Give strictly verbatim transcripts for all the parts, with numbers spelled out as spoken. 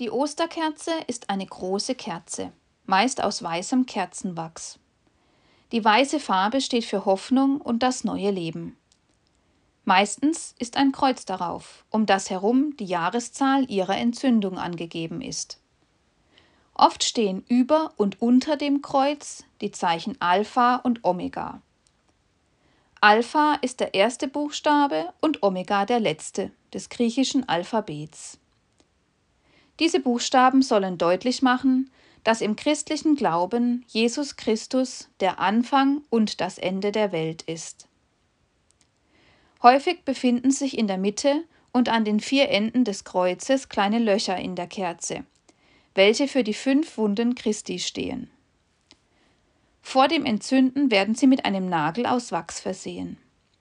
Die Osterkerze ist eine große Kerze, meist aus weißem Kerzenwachs. Die weiße Farbe steht für Hoffnung und das neue Leben. Meistens ist ein Kreuz darauf, um das herum die Jahreszahl ihrer Entzündung angegeben ist. Oft stehen über und unter dem Kreuz die Zeichen Alpha und Omega. Alpha ist der erste Buchstabe und Omega der letzte des griechischen Alphabets. Diese Buchstaben sollen deutlich machen, dass im christlichen Glauben Jesus Christus der Anfang und das Ende der Welt ist. Häufig befinden sich in der Mitte und an den vier Enden des Kreuzes kleine Löcher in der Kerze, welche für die fünf Wunden Christi stehen. Vor dem Entzünden werden sie mit einem Nagel aus Wachs versehen.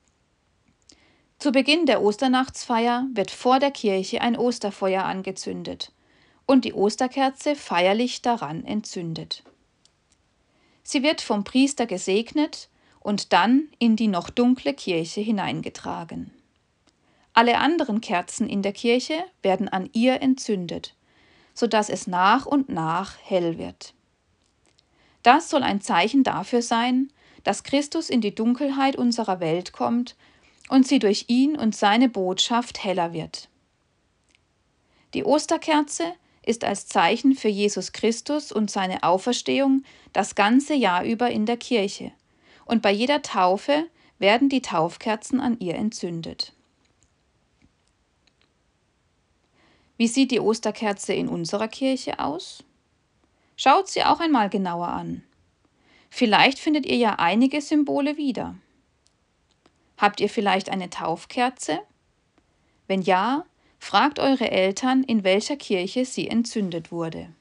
Zu Beginn der Osternachtsfeier wird vor der Kirche ein Osterfeuer angezündet und die Osterkerze feierlich daran entzündet. Sie wird vom Priester gesegnet und dann in die noch dunkle Kirche hineingetragen. Alle anderen Kerzen in der Kirche werden an ihr entzündet, sodass es nach und nach hell wird. Das soll ein Zeichen dafür sein, dass Christus in die Dunkelheit unserer Welt kommt und sie durch ihn und seine Botschaft heller wird. Die Osterkerze ist als Zeichen für Jesus Christus und seine Auferstehung das ganze Jahr über in der Kirche, und bei jeder Taufe werden die Taufkerzen an ihr entzündet. Wie sieht die Osterkerze in unserer Kirche aus? Schaut sie auch einmal genauer an. Vielleicht findet ihr ja einige Symbole wieder. Habt ihr vielleicht eine Taufkerze? Wenn ja, fragt eure Eltern, in welcher Kirche sie entzündet wurde.